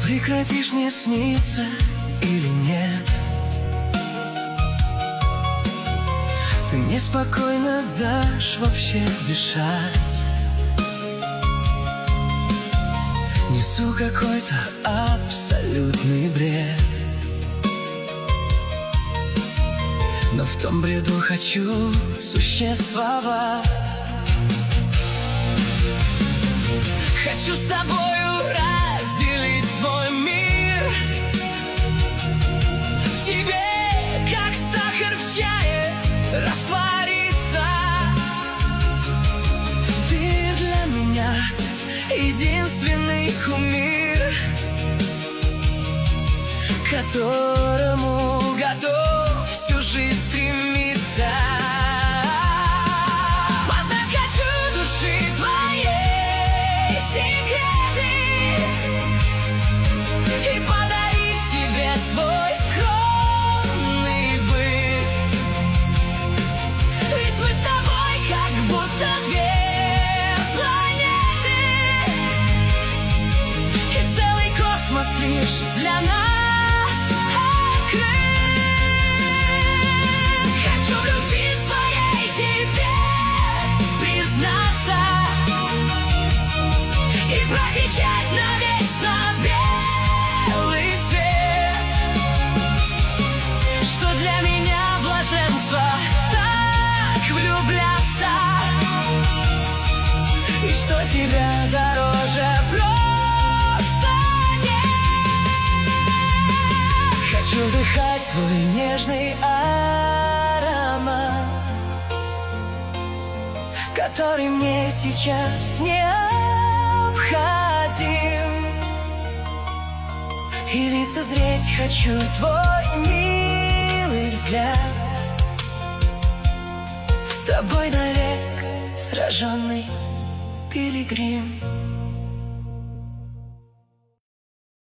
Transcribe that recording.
прекратишь мне сниться или нет? Ты мне спокойно дашь вообще дышать. Несу какой-то абсолютный бред, но в том бреду хочу существовать. Хочу с тобою разделить свой мир. В тебе, как сахар в чае, раствориться. Ты для меня единственный кумир, к которому готов всю жизнь стремиться. Познать хочу души твоей секреты и подарить тебе свой скромный быт. Ведь мы с тобой как будто две планеты, и целый космос лишь для нас открыт. Хочу в любви своей тебе признаться и прокричать навечно белый свет, что для меня блаженство так влюбляться, и что тебя дороже просто нет. Хочу вдыхать твой нежный аромат, который мне сейчас необходим, и лицезреть хочу твой милый взгляд, тобой навек сраженный пилигрим.